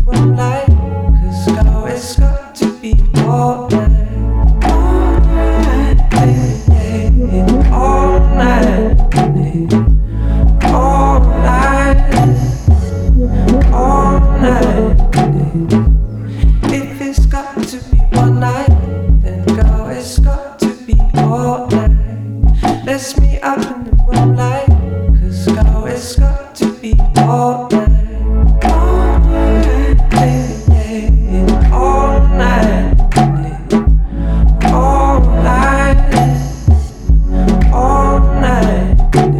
moonlight. 'Cause girl, it's got to be all night. All night, yeah, yeah. All night, yeah. All night, all night, yeah. If it's got to be one night, then girl, it's got to be all night. Let's meet up in the moonlight. 'Cause girl, it's got to be all night. All night, yeah, yeah. All night, yeah. All night, all night,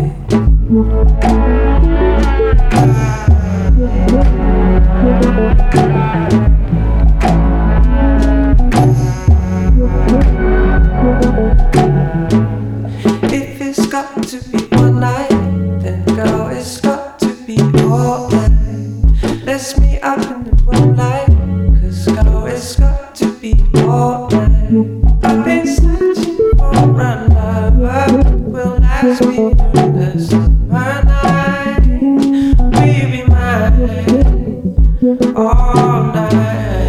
if it's got to be one night, then girl, it's got to be all night. Let's meet up in the moonlight. 'Cause girl, it's got to be all night. I've been searching for a lover who will last me through the summer night. Will you be mine all night?